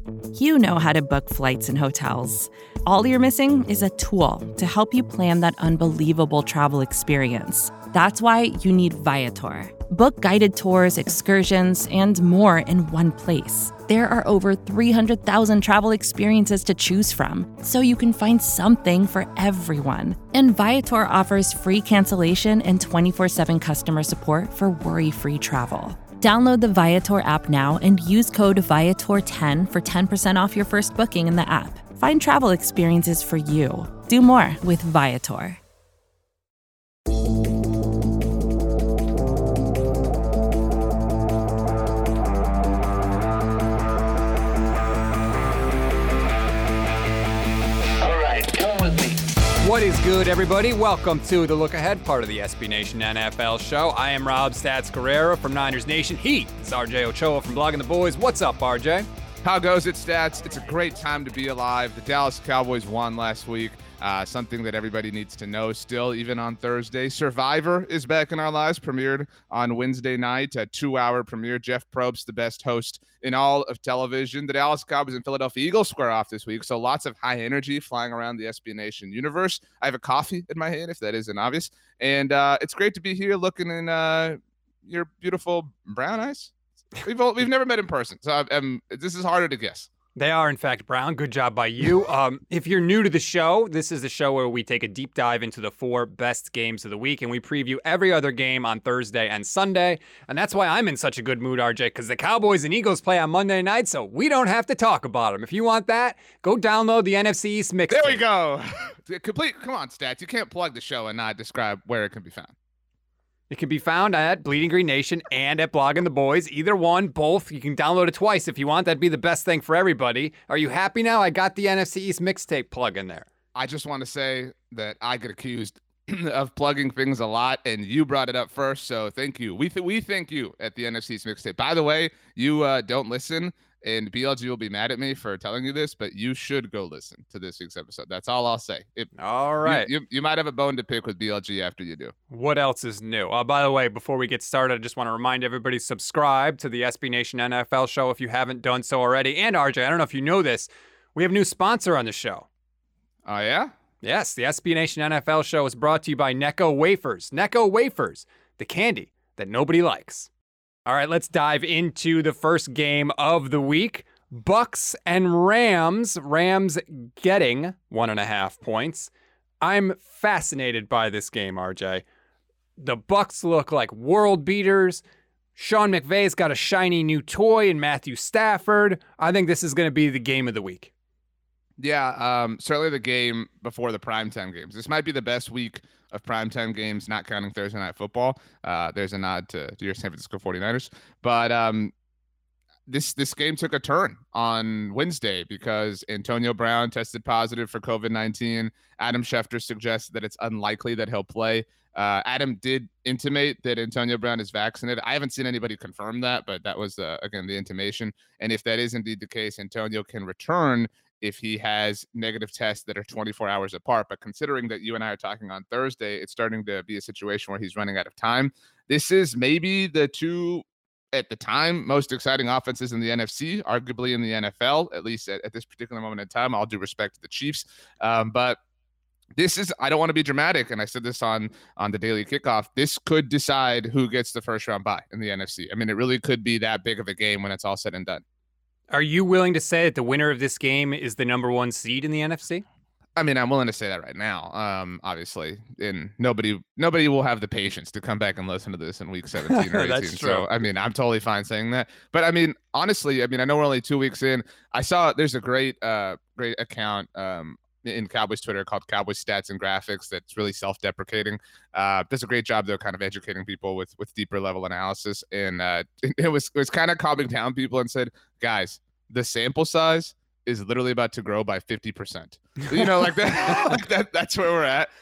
You know how to book flights and hotels. All you're missing is a tool to help you plan that unbelievable travel experience. That's why you need Viator. Book guided tours, excursions, and more in one place. There are over 300,000 travel experiences to choose from, so you can find something for everyone. And Viator offers free cancellation and 24/7 customer support for worry-free travel. Download the Viator app now and use code Viator10 for 10% off your first booking in the app. Find travel experiences for you. Do more with Viator. What is good, everybody? Welcome to the Look Ahead, part of the SB Nation NFL show. I am Rob Stats Guerrero from Niners Nation. He is RJ Ochoa from Blogging the Boys. What's up, RJ? How goes it, Stats? It's a great time to be alive. The Dallas Cowboys won last week. Something that everybody needs to know still, even on Thursday. Survivor is back in our lives, premiered on Wednesday night, a 2-hour premiere. Jeff Probst, the best host in all of television. The Dallas Cowboys and Philadelphia Eagles square off this week, so lots of high energy flying around the SB Nation universe. I have a coffee in my hand, if that isn't obvious, and it's great to be here looking in your beautiful brown eyes. We've never met in person, so this is harder to guess. They are, in fact, brown. Good job by you. If you're new to the show, this is the show where we take a deep dive into the 4 best games of the week, and we preview every other game on Thursday and Sunday. And that's why I'm in such a good mood, RJ, because the Cowboys and Eagles play on Monday night, so we don't have to talk about them. If you want that, go download the NFC East mixtape. There we go. Come on, Stats. You can't plug the show and not describe where it can be found. It can be found at Bleeding Green Nation and at Blogging the Boys. Either one, both. You can download it twice if you want. That'd be the best thing for everybody. Are you happy now? I got the NFC East mixtape plug in there. I just want to say that I get accused of plugging things a lot, and you brought it up first, so thank you. We thank you at the NFC East mixtape. By the way, you don't listen, and BLG will be mad at me for telling you this, but you should go listen to this week's episode. That's all I'll say. All right. You might have a bone to pick with BLG after you do. What else is new? By the way, before we get started, I just want to remind everybody, subscribe to the SB Nation NFL show if you haven't done so already. And RJ, I don't know if you know this, we have a new sponsor on the show. Oh, yeah? Yes, the SB Nation NFL show is brought to you by Necco Wafers. Necco Wafers, the candy that nobody likes. All right, let's dive into the first game of the week. Bucks and Rams. Rams getting 1.5 points. I'm fascinated by this game, RJ. The Bucks look like world beaters. Sean McVay's got a shiny new toy in Matthew Stafford. I think this is going to be the game of the week. Yeah, certainly the game before the primetime games. This might be the best week of primetime games, not counting Thursday Night Football. There's a nod to your San Francisco 49ers. But this game took a turn on Wednesday because Antonio Brown tested positive for COVID-19. Adam Schefter suggests that it's unlikely that he'll play. Adam did intimate that Antonio Brown is vaccinated. I haven't seen anybody confirm that, but that was, again, the intimation. And if that is indeed the case, Antonio can return if he has negative tests that are 24 hours apart. But considering that you and I are talking on Thursday, it's starting to be a situation where he's running out of time. This is maybe the two, at the time, most exciting offenses in the NFC, arguably in the NFL, at least at this particular moment in time. All due respect to the Chiefs. But this is, I don't want to be dramatic, and I said this on the Daily Kickoff, this could decide who gets the first round bye in the NFC. I mean, it really could be that big of a game when it's all said and done. Are you willing to say that the winner of this game is the number 1 seed in the NFC? I mean, I'm willing to say that right now, obviously. And nobody will have the patience to come back and listen to this in week 17 or 18. That's true. So, I mean, I'm totally fine saying that. But, I mean, honestly, I mean, I know we're only 2 weeks in. I saw there's a great account in Cowboys Twitter called Cowboys Stats and Graphics that's really self-deprecating. Does a great job, though, kind of educating people with deeper level analysis. And it was kind of calming down people and said, guys, the sample size is literally about to grow by 50%. You know, like that, that's where we're at.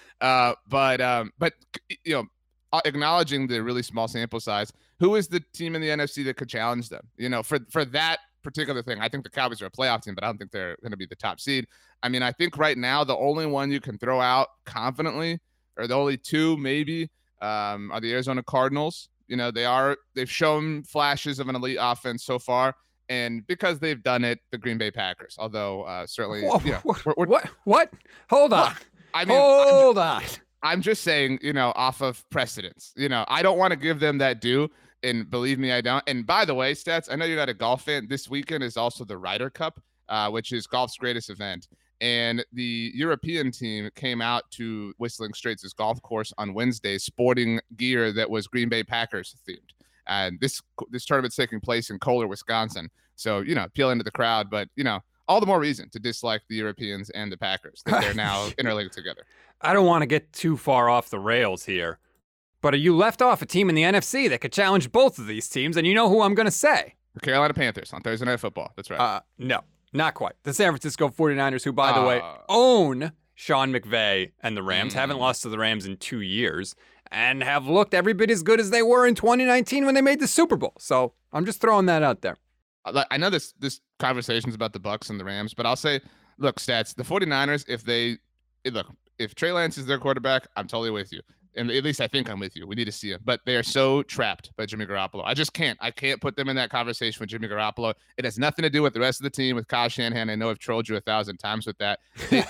But you know, acknowledging the really small sample size, who is the team in the NFC that could challenge them? You know, for that particular thing, I think the Cowboys are a playoff team, but I don't think they're going to be the top seed. I mean, I think right now the only one you can throw out confidently, or the only two maybe, are the Arizona Cardinals. You know, they've shown flashes of an elite offense so far. And because they've done it, the Green Bay Packers, although certainly, what? Hold on. Hold on. I'm just saying, off of precedence, I don't want to give them that due. And believe me, I don't. And by the way, Stats, I know you're not a golf fan. This weekend is also the Ryder Cup, which is golf's greatest event. And the European team came out to Whistling Straits' golf course on Wednesday sporting gear that was Green Bay Packers themed. And this tournament's taking place in Kohler, Wisconsin. So, appealing to the crowd, but, all the more reason to dislike the Europeans and the Packers that they're now interlinked together. I don't want to get too far off the rails here, but you left off a team in the NFC that could challenge both of these teams, and you know who I'm going to say. The Carolina Panthers on Thursday Night Football. That's right. No, not quite. The San Francisco 49ers, who, by the way, own Sean McVay and the Rams, haven't lost to the Rams in 2 years, and have looked every bit as good as they were in 2019 when they made the Super Bowl. So I'm just throwing that out there. I know this conversation's about the Bucs and the Rams, but I'll say, look, Stats, the 49ers, if Trey Lance is their quarterback, I'm totally with you. And at least I think I'm with you. We need to see him. But they are so trapped by Jimmy Garoppolo. I just can't. I can't put them in that conversation with Jimmy Garoppolo. It has nothing to do with the rest of the team, with Kyle Shanahan. I know I've trolled you 1,000 times with that.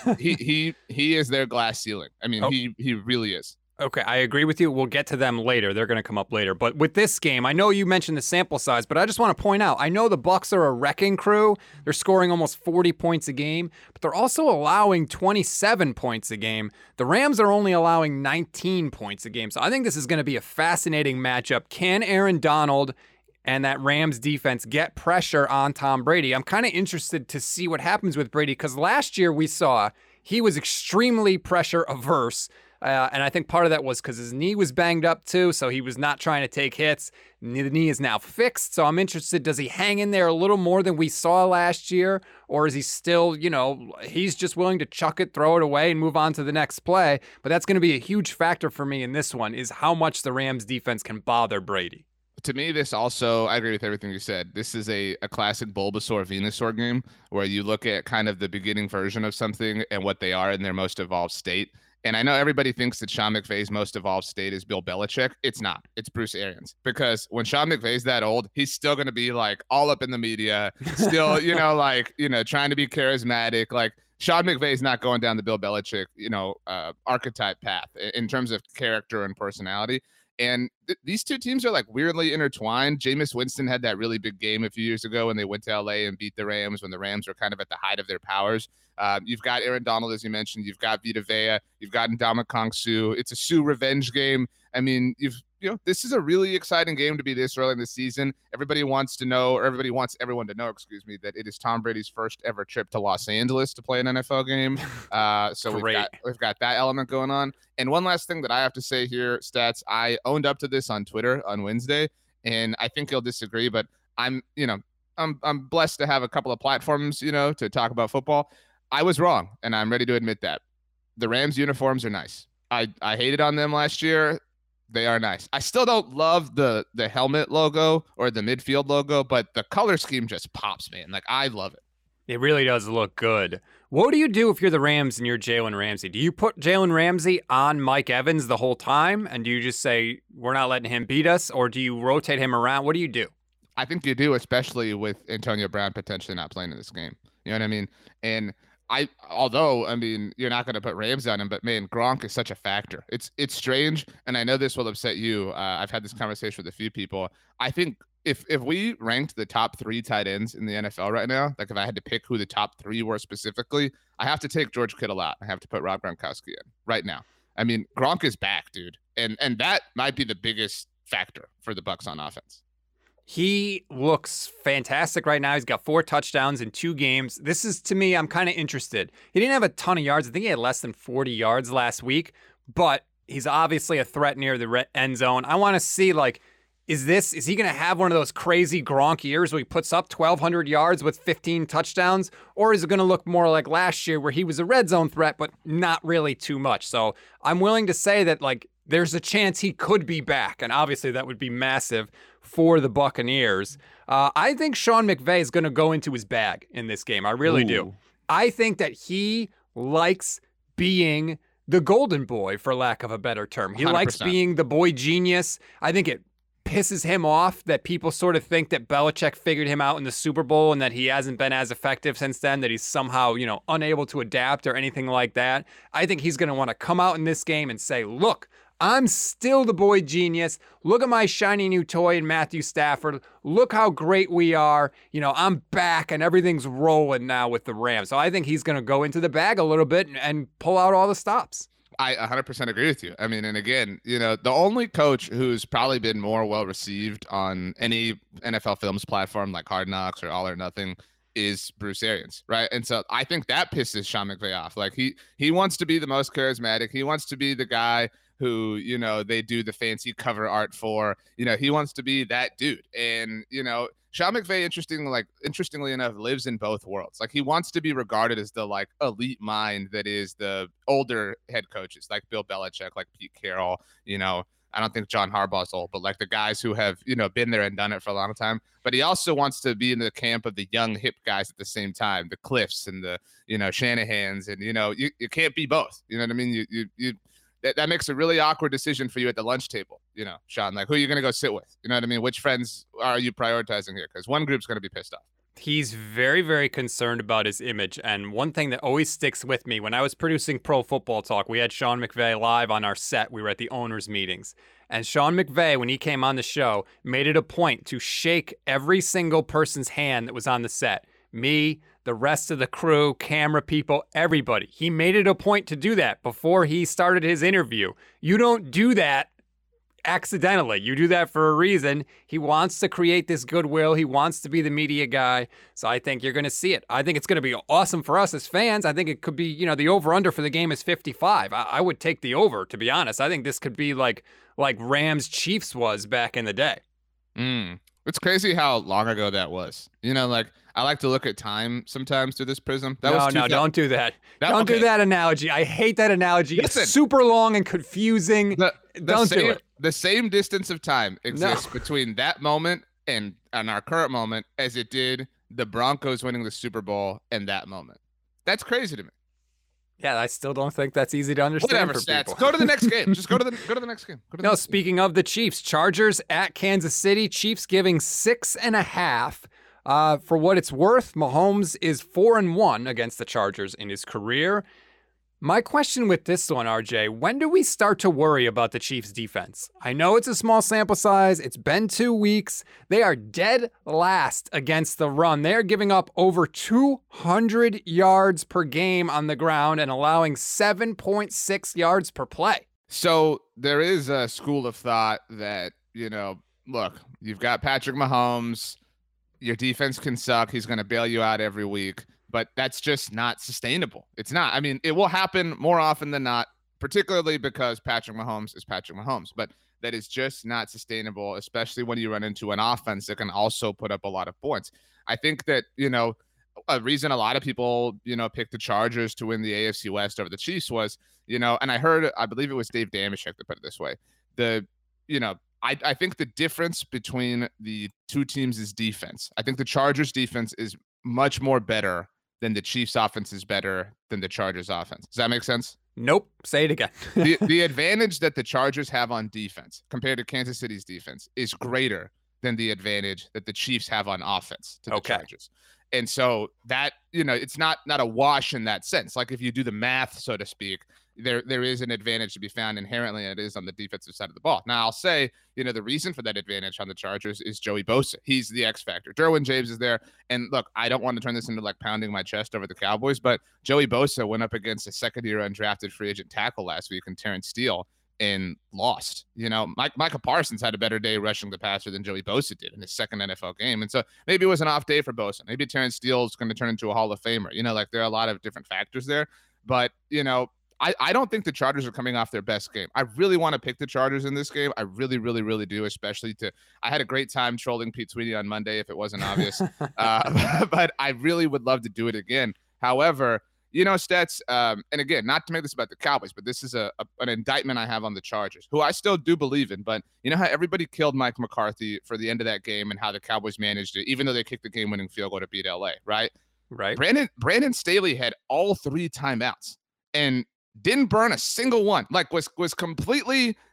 He is their glass ceiling. I mean, he really is. Okay, I agree with you. We'll get to them later. They're going to come up later. But with this game, I know you mentioned the sample size, but I just want to point out, I know the Bucs are a wrecking crew. They're scoring almost 40 points a game, but they're also allowing 27 points a game. The Rams are only allowing 19 points a game. So I think this is going to be a fascinating matchup. Can Aaron Donald and that Rams defense get pressure on Tom Brady? I'm kind of interested to see what happens with Brady, because last year we saw he was extremely pressure averse. And I think part of that was because his knee was banged up too, so he was not trying to take hits. The knee is now fixed, so I'm interested, does he hang in there a little more than we saw last year? Or is he still, he's just willing to chuck it, throw it away, and move on to the next play? But that's going to be a huge factor for me in this one, is how much the Rams defense can bother Brady. To me, this also, I agree with everything you said. This is a classic Bulbasaur-Venusaur game where you look at kind of the beginning version of something and what they are in their most evolved state. And I know everybody thinks that Sean McVay's most evolved state is Bill Belichick. It's not. It's Bruce Arians. Because when Sean McVay's that old, he's still going to be like all up in the media, still, trying to be charismatic. Like Sean McVay's not going down the Bill Belichick, archetype path in terms of character and personality. And these two teams are like weirdly intertwined. Jameis Winston had that really big game a few years ago when they went to LA and beat the Rams when the Rams were kind of at the height of their powers. You've got Aaron Donald, as you mentioned. You've got Vita Vea. You've got Ndamukong Suh. It's a Suh revenge game. I mean, this is a really exciting game to be this early in the season. Everybody wants everyone to know, that it is Tom Brady's first ever trip to Los Angeles to play an NFL game. So we've got that element going on. And one last thing that I have to say here, Stats, I owned up to this on Twitter on Wednesday, and I think you'll disagree, but I'm blessed to have a couple of platforms, to talk about football. I was wrong, and I'm ready to admit that. The Rams uniforms are nice. I hated on them last year. They are nice. I still don't love the helmet logo or the midfield logo, but the color scheme just pops, man. Like, I love it. It really does look good. What do you do if you're the Rams and you're Jalen Ramsey? Do you put Jalen Ramsey on Mike Evans the whole time? And do you just say, we're not letting him beat us? Or do you rotate him around? What do you do? I think you do, especially with Antonio Brown potentially not playing in this game. You know what I mean? And you're not going to put Rams on him, but man, Gronk is such a factor. It's strange, and I know this will upset you. I've had this conversation with a few people. I think if we ranked the top 3 tight ends in the NFL right now, like if I had to pick who the top 3 were specifically, I have to take George Kittle out. I have to put Rob Gronkowski in right now. I mean, Gronk is back, dude, and that might be the biggest factor for the Bucs on offense. He looks fantastic right now. He's got 4 touchdowns in 2 games. This is, to me, I'm kind of interested. He didn't have a ton of yards. I think he had less than 40 yards last week, but he's obviously a threat near the end zone. I want to see, is he going to have one of those crazy Gronk years where he puts up 1,200 yards with 15 touchdowns? Or is it going to look more like last year where he was a red zone threat, but not really too much? So I'm willing to say that, there's a chance he could be back, and obviously that would be massive for the Buccaneers. I think Sean McVay is going to go into his bag in this game. I really do. I think that he likes being the golden boy, for lack of a better term. He 100%. Likes being the boy genius. I think it pisses him off that people sort of think that Belichick figured him out in the Super Bowl and that he hasn't been as effective since then, that he's somehow, unable to adapt or anything like that. I think he's going to want to come out in this game and say, look, I'm still the boy genius. Look at my shiny new toy in Matthew Stafford. Look how great we are. I'm back and everything's rolling now with the Rams. So I think he's going to go into the bag a little bit and pull out all the stops. I 100% agree with you. I mean, and again, the only coach who's probably been more well received on any NFL Films platform like Hard Knocks or All or Nothing is Bruce Arians, right? And so I think that pisses Sean McVay off. Like he wants to be the most charismatic. He wants to be the guy who, they do the fancy cover art for. He wants to be that dude. And, Sean McVay, interestingly enough, lives in both worlds. Like, he wants to be regarded as the elite mind that is the older head coaches, like Bill Belichick, like Pete Carroll. I don't think John Harbaugh's old, but like the guys who have been there and done it for a long time. But he also wants to be in the camp of the young hip guys at the same time, the Cliffs and the Shanahans, and you can't be both. You know what I mean? That makes a really awkward decision for you at the lunch table, Sean, like who are you going to go sit with? You know what I mean? Which friends are you prioritizing here? Because one group's going to be pissed off. He's very, very concerned about his image. And one thing that always sticks with me, when I was producing Pro Football Talk, we had Sean McVay live on our set. We were at the owners' meetings. And Sean McVay, when he came on the show, made it a point to shake every single person's hand that was on the set. Me, the rest of the crew, camera people, everybody. He made it a point to do that before he started his interview. You don't do that accidentally. You do that for a reason. He wants to create this goodwill. He wants to be the media guy. So I think you're going to see it. I think it's going to be awesome for us as fans. I think it could be, the over-under for the game is 55. I would take the over, to be honest. I think this could be like Rams-Chiefs was back in the day. It's crazy how long ago that was. I like to look at time sometimes through this prism. No, don't do that. Don't do that analogy. I hate that analogy. Listen, it's super long and confusing. Don't do it. The same distance of time exists between that moment and our current moment as it did the Broncos winning the Super Bowl and that moment. That's crazy to me. Yeah, I still don't think that's easy to understand. Whatever, for people. Go to the next game. Just go to the next game. Speaking of the Chiefs, Chargers at Kansas City. Chiefs giving 6.5. For what it's worth, Mahomes is 4-1 against the Chargers in his career. My question with this one, RJ, when do we start to worry about the Chiefs' defense? I know it's a small sample size. It's been 2 weeks. They are dead last against the run. They're giving up over 200 yards per game on the ground and allowing 7.6 yards per play. So there is a school of thought that, look, you've got Patrick Mahomes. Your defense can suck. He's going to bail you out every week. But that's just not sustainable. It's not. I mean, it will happen more often than not, particularly because Patrick Mahomes is Patrick Mahomes. But that is just not sustainable, especially when you run into an offense that can also put up a lot of points. I think that, a reason a lot of people, picked the Chargers to win the AFC West over the Chiefs was, and I believe it was Dave Damashek that put it this way. I think the difference between the two teams is defense. I think the Chargers defense is much more better than the Chiefs offense is better than the Chargers offense. Does that make sense? Nope. Say it again. the advantage that the Chargers have on defense compared to Kansas City's defense is greater than the advantage that the Chiefs have on offense to the Chargers. And so that, it's not a wash in that sense. Like if you do the math, so to speak, there is an advantage to be found inherently, and it is on the defensive side of the ball. Now, I'll say, the reason for that advantage on the Chargers is Joey Bosa. He's the X factor. Derwin James is there. And look, I don't want to turn this into pounding my chest over the Cowboys, but Joey Bosa went up against a second-year undrafted free agent tackle last week in Terrence Steele and lost. Micah Parsons had a better day rushing the passer than Joey Bosa did in his second NFL game. And so maybe it was an off day for Bosa. Maybe Terrence Steele is going to turn into a Hall of Famer. There are a lot of different factors there. But, I don't think the Chargers are coming off their best game. I really want to pick the Chargers in this game. I really, really, really do, especially I had a great time trolling Pete Sweeney on Monday, if it wasn't obvious. But I really would love to do it again. However, Stets, and again, not to make this about the Cowboys, but this is an indictment I have on the Chargers, who I still do believe in. But you know how everybody killed Mike McCarthy for the end of that game and how the Cowboys managed it, even though they kicked the game-winning field goal to beat LA, right? Right. Brandon Staley had all 3 timeouts and didn't burn a single one. Was completely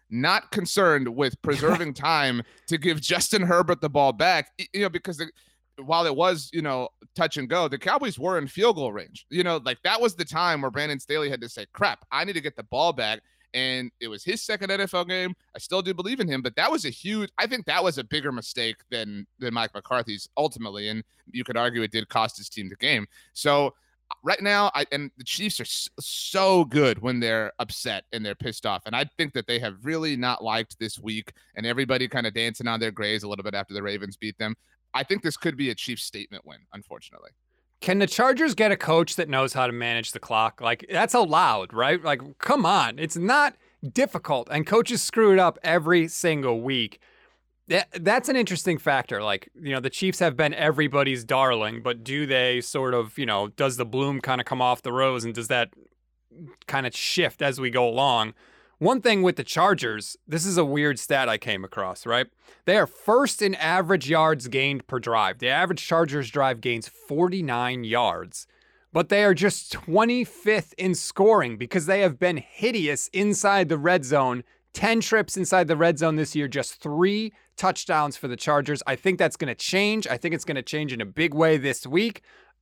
not concerned with preserving time to give Justin Herbert the ball back, because while it was, touch and go, the Cowboys were in field goal range. Like that was the time where Brandon Staley had to say, crap, I need to get the ball back. And it was his second NFL game. I still do believe in him, but that was I think that was a bigger mistake than Mike McCarthy's ultimately. And you could argue it did cost his team the game. So right now, and the Chiefs are so good when they're upset and they're pissed off. And I think that they have really not liked this week, and everybody kind of dancing on their graves a little bit after the Ravens beat them. I think this could be a Chiefs statement win, unfortunately. Can the Chargers get a coach that knows how to manage the clock? Like, that's allowed, right? Like, come on. It's not difficult, and coaches screw it up every single week. That's an interesting factor. Like, the Chiefs have been everybody's darling, but do they sort of, does the bloom kind of come off the rose, and does that kind of shift as we go along? One thing with the Chargers, this is a weird stat I came across, right? They are first in average yards gained per drive. The average Chargers drive gains 49 yards, but they are just 25th in scoring because they have been hideous inside the red zone. 10 trips inside the red zone this year, just 3 touchdowns for the Chargers. I think that's going to change. I think it's going to change in a big way this week.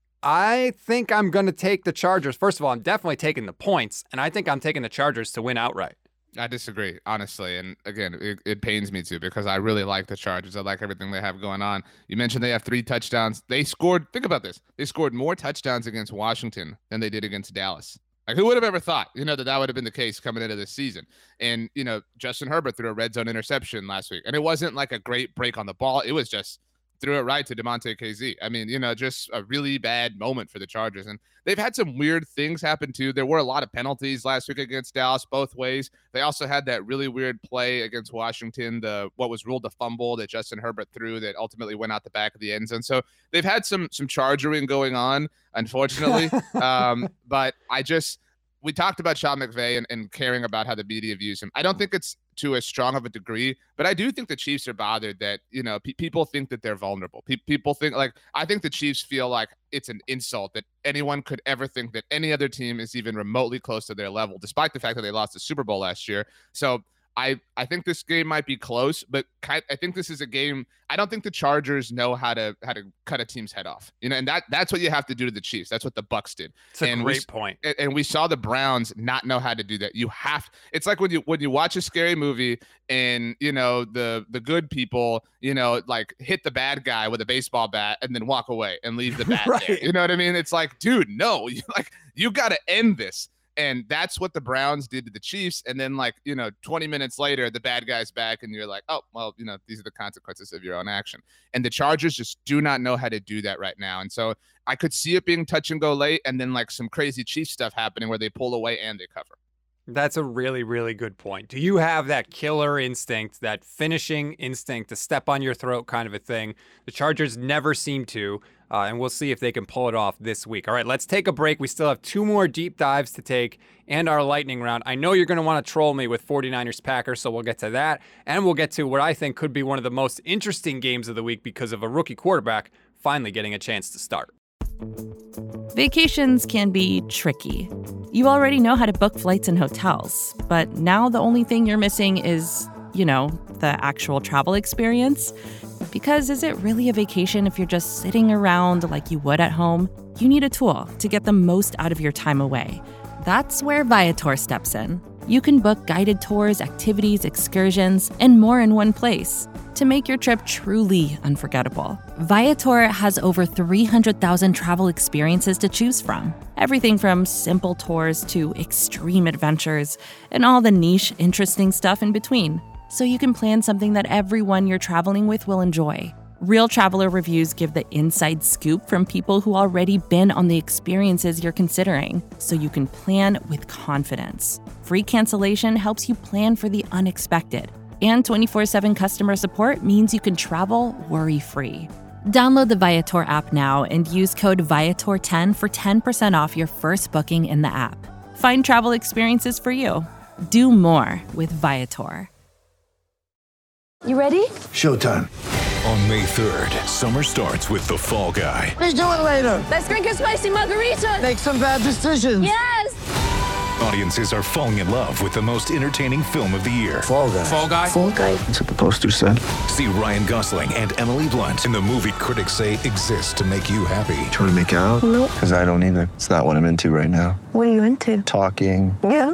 I think I'm going to take the Chargers. First of all, I'm definitely taking the points, and I think I'm taking the Chargers to win outright. I disagree, honestly. And again, it pains me too because I really like the Chargers. I like everything they have going on. You mentioned they have 3 touchdowns. Think about this. They scored more touchdowns against Washington than they did against Dallas. Like, who would have ever thought, that would have been the case coming into this season? And, Justin Herbert threw a red zone interception last week. And it wasn't like a great break on the ball. It was just threw it right to DeMonte KZ. I mean, just a really bad moment for the Chargers. And they've had some weird things happen too. There were a lot of penalties last week against Dallas both ways. They also had that really weird play against Washington, what was ruled a fumble that Justin Herbert threw that ultimately went out the back of the end zone. So they've had some chargering going on, unfortunately. But we talked about Sean McVay and caring about how the media views him. I don't think it's to as strong of a degree, but I do think the Chiefs are bothered that, people think that they're vulnerable. People think, I think the Chiefs feel like it's an insult that anyone could ever think that any other team is even remotely close to their level, despite the fact that they lost the Super Bowl last year. So I think this game might be close, but I think this is a game. I don't think the Chargers know how to cut a team's head off, and that's what you have to do to the Chiefs. That's what the Bucs did. It's a great point. And we saw the Browns not know how to do that. It's like when you watch a scary movie and the good people hit the bad guy with a baseball bat and then walk away and leave the bat right. there. You know what I mean? It's like, dude, no, you got to end this. And that's what the Browns did to the Chiefs. And then 20 minutes later, the bad guy's back and you're like, oh, well, these are the consequences of your own action. And the Chargers just do not know how to do that right now. And so I could see it being touch and go late and then some crazy Chiefs stuff happening where they pull away and they cover. That's a really, really good point. Do you have that killer instinct, that finishing instinct, to step on your throat kind of a thing? The Chargers never seem to, and we'll see if they can pull it off this week. All right, let's take a break. We still have 2 more deep dives to take and our lightning round. I know you're going to want to troll me with 49ers Packers, so we'll get to that. And we'll get to what I think could be one of the most interesting games of the week because of a rookie quarterback finally getting a chance to start. Vacations can be tricky. You already know how to book flights and hotels, but now the only thing you're missing is, the actual travel experience. Because is it really a vacation if you're just sitting around like you would at home? You need a tool to get the most out of your time away. That's where Viator steps in. You can book guided tours, activities, excursions, and more in one place to make your trip truly unforgettable. Viator has over 300,000 travel experiences to choose from. Everything from simple tours to extreme adventures and all the niche, interesting stuff in between. So you can plan something that everyone you're traveling with will enjoy. Real traveler reviews give the inside scoop from people who already been on the experiences you're considering, so you can plan with confidence. Free cancellation helps you plan for the unexpected. And 24/7 customer support means you can travel worry-free. Download the Viator app now and use code Viator10 for 10% off your first booking in the app. Find travel experiences for you. Do more with Viator. You ready? Showtime. On May 3rd, summer starts with The Fall Guy. Let's do it later. Let's drink a spicy margarita. Make some bad decisions. Yes! Audiences are falling in love with the most entertaining film of the year. Fall Guy. Fall Guy? Fall guy. That's what the poster said. See Ryan Gosling and Emily Blunt in the movie critics say exists to make you happy. Trying to make it out? Nope. Because I don't either. It's not what I'm into right now. What are you into? Talking. Yeah.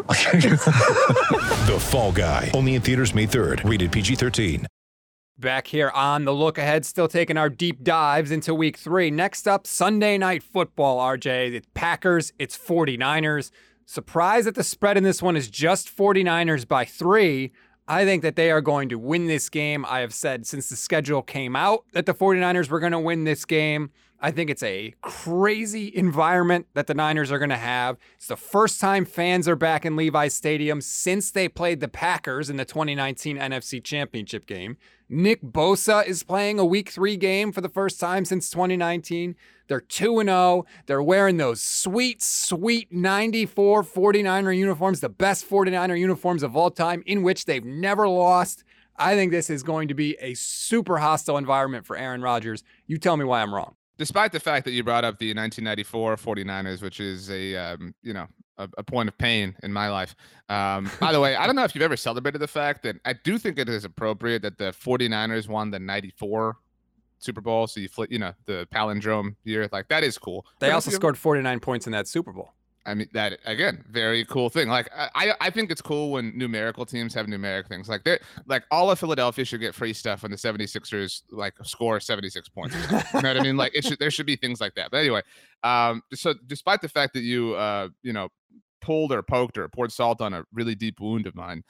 The Fall Guy. Only in theaters May 3rd. Rated PG-13. Back here on the look ahead, still taking our deep dives into week 3. Next up, Sunday Night Football, RJ. It's Packers, it's 49ers. Surprised that the spread in this one is just 49ers by 3. I think that they are going to win this game. I have said since the schedule came out that the 49ers were going to win this game. I think it's a crazy environment that the Niners are going to have. It's the first time fans are back in Levi's Stadium since they played the Packers in the 2019 NFC Championship game. Nick Bosa is playing a Week 3 game for the first time since 2019. They're 2-0. They're wearing those sweet, sweet 94 49er uniforms, the best 49er uniforms of all time, in which they've never lost. I think this is going to be a super hostile environment for Aaron Rodgers. You tell me why I'm wrong. Despite the fact that you brought up the 1994 49ers, which is a point of pain in my life. By the way, I don't know if you've ever celebrated the fact that I do think it is appropriate that the 49ers won the 94 Super Bowl. So you flip, the palindrome year, like that is cool. They also scored 49 points in that Super Bowl. I mean, that again, very cool thing. Like I think it's cool when numerical teams have numeric things. Like all of Philadelphia should get free stuff when the 76ers like score 76 points. You know what I mean? Like there should be things like that. But anyway, so despite the fact that you pulled or poked or poured salt on a really deep wound of mine,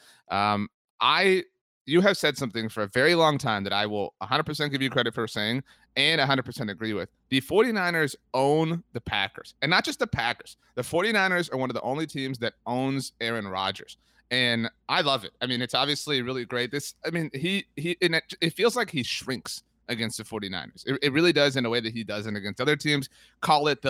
you have said something for a very long time that I will 100% give you credit for saying and 100% agree with. The 49ers own the Packers, and not just the Packers. The 49ers are one of the only teams that owns Aaron Rodgers, and I love it. I mean, it's obviously really great. It feels like he shrinks against the 49ers. It really does in a way that he doesn't against other teams. Call it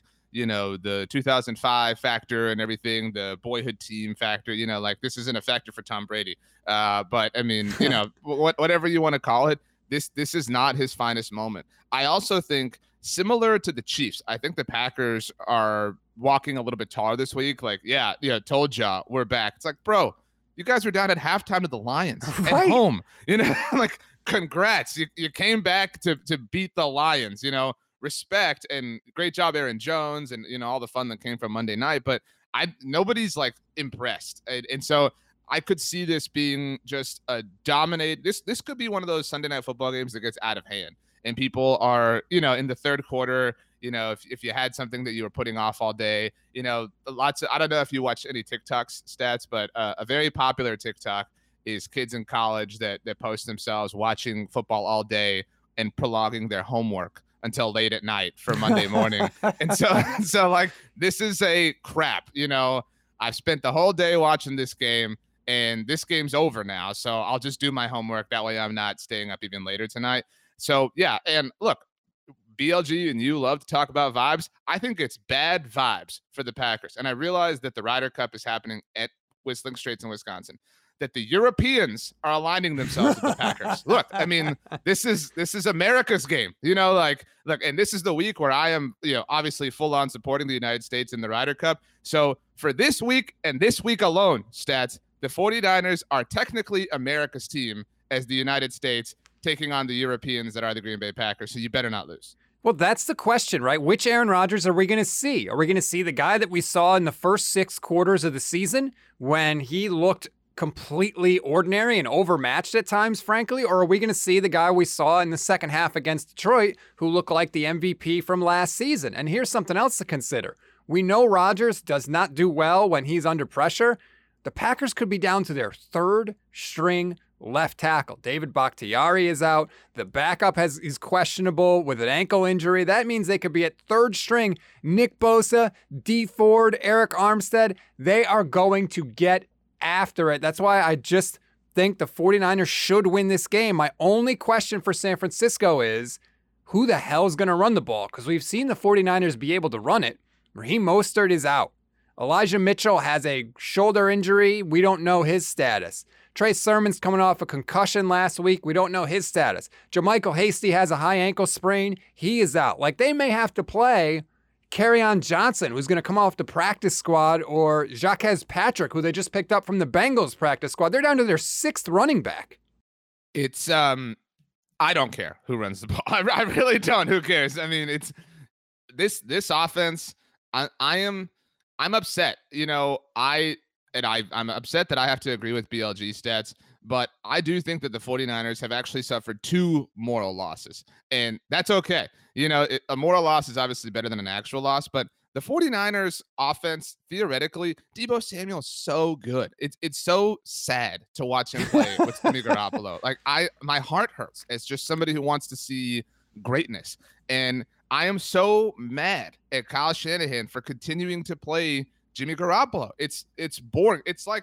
the 2005 factor and everything, the boyhood team factor, this isn't a factor for Tom Brady. But I mean, whatever you want to call it, this is not his finest moment. I also think similar to the Chiefs, I think the Packers are walking a little bit taller this week. Like, told ya we're back. It's like, bro, you guys were down at halftime to the Lions at home, like congrats. You came back to beat the Lions, respect and great job, Aaron Jones, and all the fun that came from Monday night. But nobody's like impressed, and so I could see this being just a dominate. This could be one of those Sunday Night Football games that gets out of hand, and people are in the third quarter. If you had something that you were putting off all day, lots of, I don't know if you watch any TikTok stats, but a very popular TikTok is kids in college that post themselves watching football all day and prolonging their homework until late at night for Monday morning. And so like, this is a crap, I've spent the whole day watching this game and this game's over now. So I'll just do my homework. That way I'm not staying up even later tonight. So yeah. And look, BLG and you love to talk about vibes. I think it's bad vibes for the Packers. And I realize that the Ryder Cup is happening at Whistling Straits in Wisconsin, that the Europeans are aligning themselves with the Packers. Look, I mean, this is America's game, look, and this is the week where I am, obviously full on supporting the United States in the Ryder Cup. So for this week and this week alone, stats, the 49ers are technically America's team as the United States taking on the Europeans that are the Green Bay Packers. So you better not lose. Well, that's the question, right? Which Aaron Rodgers are we going to see? Are we going to see the guy that we saw in the first 6 quarters of the season when he looked completely ordinary and overmatched at times, frankly? Or are we going to see the guy we saw in the second half against Detroit who looked like the MVP from last season? And here's something else to consider. We know Rodgers does not do well when he's under pressure. The Packers could be down to their 3rd string left tackle. David Bakhtiari is out. The backup is questionable with an ankle injury. That means they could be at 3rd string. Nick Bosa, Dee Ford, Eric Armstead, they are going to get after it. That's why I just think the 49ers should win this game. My only question for San Francisco is who the hell is going to run the ball? Because we've seen the 49ers be able to run it. Raheem Mostert is out. Elijah Mitchell has a shoulder injury. We don't know his status. Trey Sermon's coming off a concussion last week. We don't know his status. JaMychal Hasty has a high ankle sprain. He is out. Like, they may have to play Kerryon Johnson, who's going to come off the practice squad, or Jacques Patrick, who they just picked up from the Bengals practice squad. They're down to their 6th running back. It's I don't care who runs the ball. I really don't. Who cares? I mean, it's this offense. I'm upset. You know, I'm upset that I have to agree with BLG stats, but I do think that the 49ers have actually suffered 2 moral losses, and that's okay. You know, a moral loss is obviously better than an actual loss, but the 49ers offense, theoretically, Deebo Samuel's so good. It's so sad to watch him play with Jimmy Garoppolo. Like, my heart hurts as just somebody who wants to see greatness. And I am so mad at Kyle Shanahan for continuing to play Jimmy Garoppolo. It's boring. It's like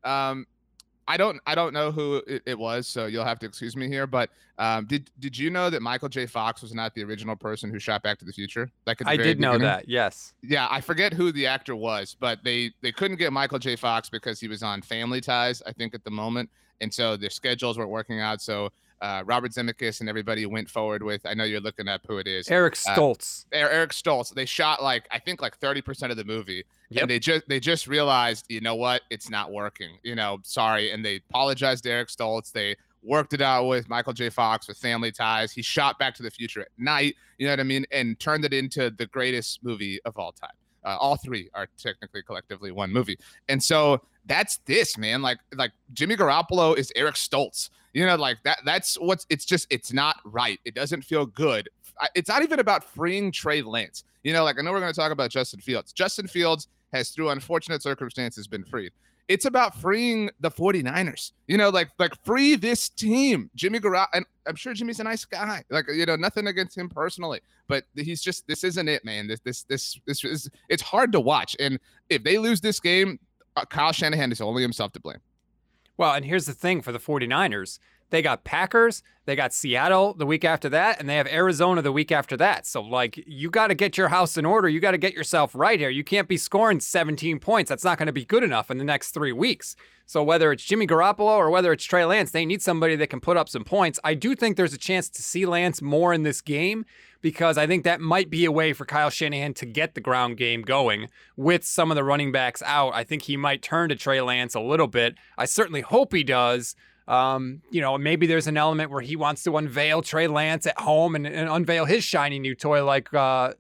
I don't know who it was, so you'll have to excuse me here. But did you know that Michael J. Fox was not the original person who shot Back to the Future? Like, at the I very did know beginning? that. Yes. Yeah, I forget who the actor was, but they couldn't get Michael J. Fox because he was on Family Ties, I think, at the moment, and so their schedules weren't working out. So Robert Zemeckis and everybody went forward with, I know you're looking up who it is, Eric Stoltz. Eric Stoltz. They shot I think 30% of the movie. Yep. And they just realized, you know what, it's not working. You know, sorry. And they apologized to Eric Stoltz. They worked it out with Michael J. Fox with Family Ties. He shot Back to the Future at night, you know what I mean, and turned it into the greatest movie of all time. All 3 are technically collectively one movie. And so that's this, man. Like Jimmy Garoppolo is Eric Stoltz. You know, like that's it's not right. It doesn't feel good. It's not even about freeing Trey Lance. You know, like, I know we're going to talk about Justin Fields. Justin Fields has, through unfortunate circumstances, been freed. It's about freeing the 49ers. You know, like free this team. Jimmy Garoppolo, and I'm sure Jimmy's a nice guy. Like, you know, nothing against him personally, but he's just, this isn't it, man. This is, it's hard to watch. And if they lose this game, Kyle Shanahan is only himself to blame. Well, and here's the thing for the 49ers. They got Packers, they got Seattle the week after that, and they have Arizona the week after that. So, like, you got to get your house in order. You got to get yourself right here. You can't be scoring 17 points. That's not going to be good enough in the next 3 weeks. So whether it's Jimmy Garoppolo or whether it's Trey Lance, they need somebody that can put up some points. I do think there's a chance to see Lance more in this game because I think that might be a way for Kyle Shanahan to get the ground game going with some of the running backs out. I think he might turn to Trey Lance a little bit. I certainly hope he does. You know, maybe there's an element where he wants to unveil Trey Lance at home and unveil his shiny new toy like Sean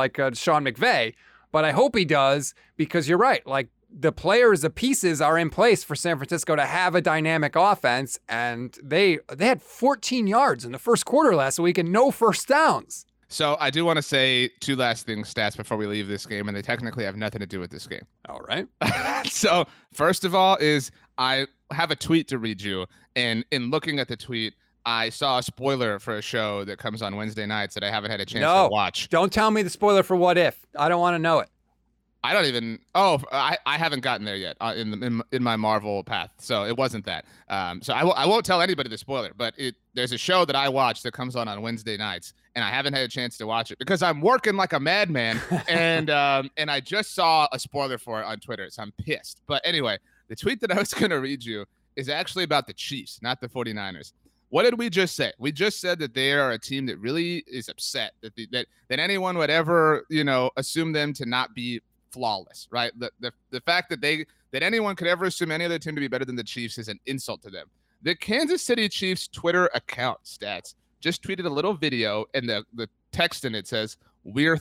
McVay. But I hope he does because you're right. Like, the players, the pieces are in place for San Francisco to have a dynamic offense, and they had 14 yards in the first quarter last week and no first downs. So I do want to say 2 last things, stats, before we leave this game, and they technically have nothing to do with this game. All right. So first of all is I have a tweet to read you, and in looking at the tweet, I saw a spoiler for a show that comes on Wednesday nights that I haven't had a chance to watch. Don't tell me the spoiler for What If. I don't want to know it. I don't even. Oh, I haven't gotten there yet in my Marvel path, so it wasn't that. So I won't tell anybody the spoiler. But there's a show that I watch that comes on Wednesday nights, and I haven't had a chance to watch it because I'm working like a madman, and I just saw a spoiler for it on Twitter, so I'm pissed. But anyway, the tweet that I was going to read you is actually about the Chiefs, not the 49ers. What did we just say? We just said that they are a team that really is upset that anyone would ever, you know, assume them to not be flawless, right? The fact that anyone could ever assume any other team to be better than the Chiefs is an insult to them. The Kansas City Chiefs Twitter account, stats, just tweeted a little video, and the text in it says, "We're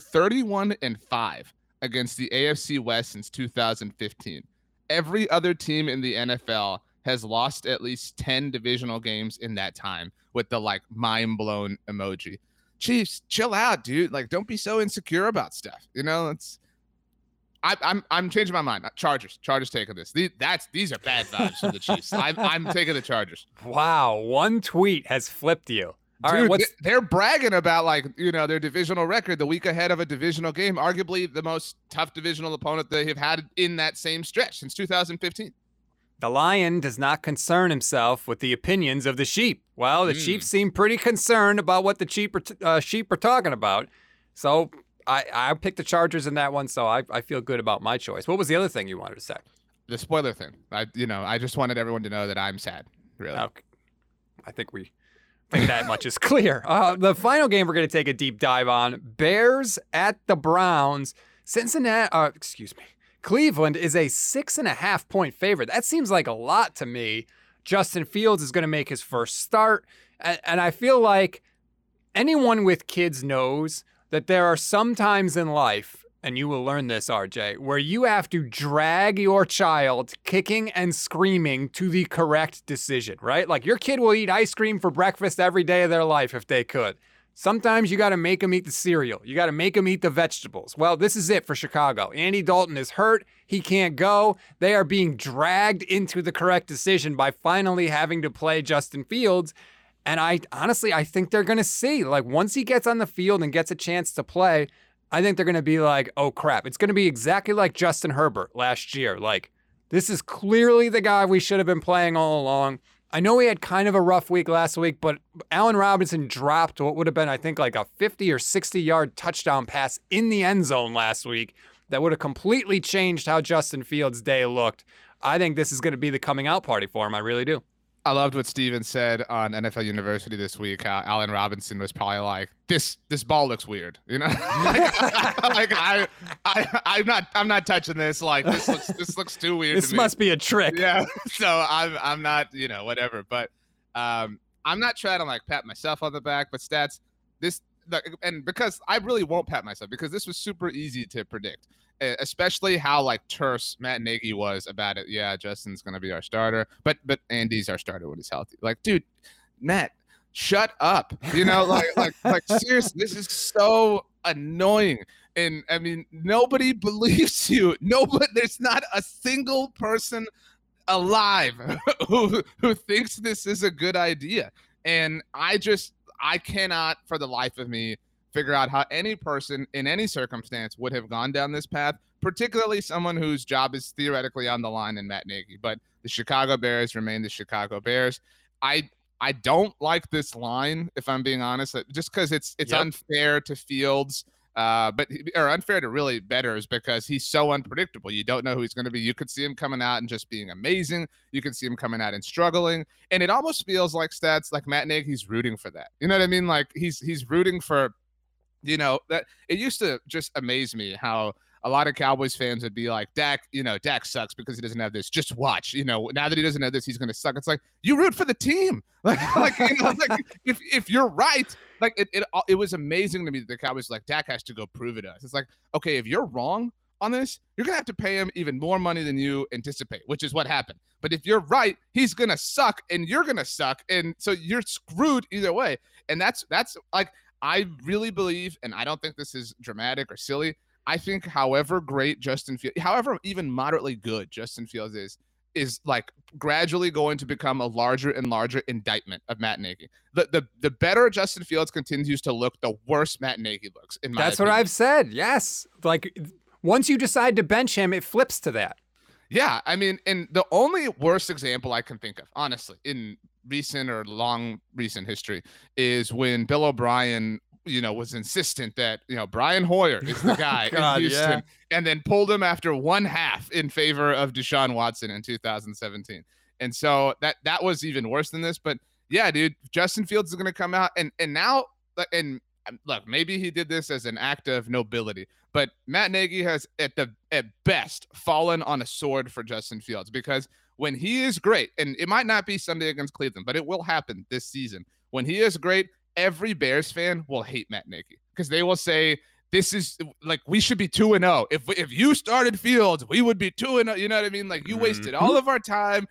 31-5 against the AFC West since 2015. Every other team in the NFL has lost at least 10 divisional games in that time," with the like mind blown emoji. Chiefs, chill out, dude. Like, don't be so insecure about stuff. You know, I'm changing my mind. Chargers taking this. These are bad vibes from the Chiefs. I'm taking the Chargers. Wow, one tweet has flipped you. All Dude, right, they're bragging about, like, you know, their divisional record the week ahead of a divisional game, arguably the most tough divisional opponent they have had in that same stretch since 2015. The lion does not concern himself with the opinions of the sheep. Well, the Chiefs seem pretty concerned about what the sheep are talking about. So I picked the Chargers in that one, so I feel good about my choice. What was the other thing you wanted to say? The spoiler thing. I just wanted everyone to know that I'm sad, really. Okay. I think we I think that much is clear. The final game we're going to take a deep dive on, Bears at the Browns. Cleveland is a 6.5-point favorite. That seems like a lot to me. Justin Fields is going to make his first start. And I feel like anyone with kids knows that there are some times in life, and you will learn this, RJ, where you have to drag your child kicking and screaming to the correct decision, right? Like your kid will eat ice cream for breakfast every day of their life if they could. Sometimes you got to make them eat the cereal. You got to make them eat the vegetables. Well, this is it for Chicago. Andy Dalton is hurt. He can't go. They are being dragged into the correct decision by finally having to play Justin Fields. And I think they're going to see, like, once he gets on the field and gets a chance to play, I think they're going to be like, oh, crap. It's going to be exactly like Justin Herbert last year. Like, this is clearly the guy we should have been playing all along. I know he had kind of a rough week last week, but Allen Robinson dropped what would have been, I think, like a 50 or 60-yard touchdown pass in the end zone last week that would have completely changed how Justin Fields' day looked. I think this is going to be the coming out party for him. I really do. I loved what Steven said on NFL University this week. How Allen Robinson was probably like, "This ball looks weird," you know. I'm not touching this. Like this looks too weird. This to me. Must be a trick. Yeah. So I'm not, whatever. But I'm not trying to like pat myself on the back. But stats and because I really won't pat myself because this was super easy to predict. Especially how like terse Matt Nagy was about it. Yeah, Justin's gonna be our starter, but Andy's our starter when he's healthy. Like, dude, Matt, shut up. Like seriously, this is so annoying. And I mean, nobody believes you. There's not a single person alive who thinks this is a good idea. And I cannot for the life of me figure out how any person in any circumstance would have gone down this path, particularly someone whose job is theoretically on the line in Matt Nagy. But the Chicago Bears remain the Chicago Bears. I don't like this line, if I'm being honest, just because it's unfair to Fields, or unfair to really bettors because he's so unpredictable. You don't know who he's going to be. You could see him coming out and just being amazing. You could see him coming out and struggling. And it almost feels like stats like Matt Nagy's rooting for that. You know what I mean? Like he's rooting for, that it used to just amaze me how a lot of Cowboys fans would be like, Dak sucks because he doesn't have this. Just watch, now that he doesn't have this, he's going to suck. It's like, you root for the team. If you're right, like it was amazing to me that the Cowboys like Dak has to go prove it to us. It's like, okay, if you're wrong on this, you're going to have to pay him even more money than you anticipate, which is what happened. But if you're right, he's going to suck and you're going to suck. And so you're screwed either way. And that's like, I really believe, and I don't think this is dramatic or silly, I think however great however even moderately good Justin Fields is like gradually going to become a larger and larger indictment of Matt Nagy. The better Justin Fields continues to look, the worse Matt Nagy looks, in my opinion. What I've said, yes. Like, once you decide to bench him, it flips to that. Yeah, I mean, and the only worst example I can think of, honestly, in recent or long recent history is when Bill O'Brien, was insistent that, Brian Hoyer is the guy in Houston, and then pulled him after one half in favor of Deshaun Watson in 2017. And so that was even worse than this. But yeah, dude, Justin Fields is going to come out and now, and look, maybe he did this as an act of nobility, but Matt Nagy has at best fallen on a sword for Justin Fields, because when he is great, and it might not be Sunday against Cleveland, but it will happen this season. When he is great, every Bears fan will hate Matt Nagy because they will say, this is like, we should be 2-0. If you started Fields, we would be 2-0. You know what I mean? Like, you wasted all of our time.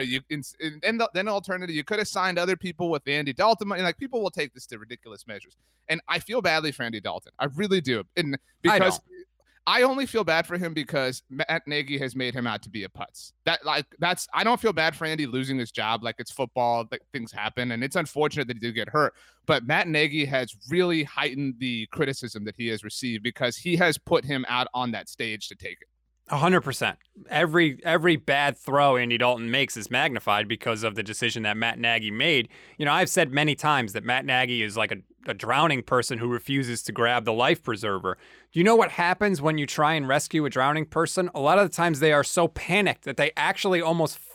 Then alternative, you could have signed other people with Andy Dalton. Like, people will take this to ridiculous measures. And I feel badly for Andy Dalton. I really do. And because I only feel bad for him because Matt Nagy has made him out to be a putz. I don't feel bad for Andy losing his job. Like, it's football, like, things happen, and it's unfortunate that he did get hurt. But Matt Nagy has really heightened the criticism that he has received because he has put him out on that stage to take it. 100%. Every bad throw Andy Dalton makes is magnified because of the decision that Matt Nagy made. I've said many times that Matt Nagy is like a drowning person who refuses to grab the life preserver. Do you know what happens when you try and rescue a drowning person? A lot of the times they are so panicked that they actually almost fight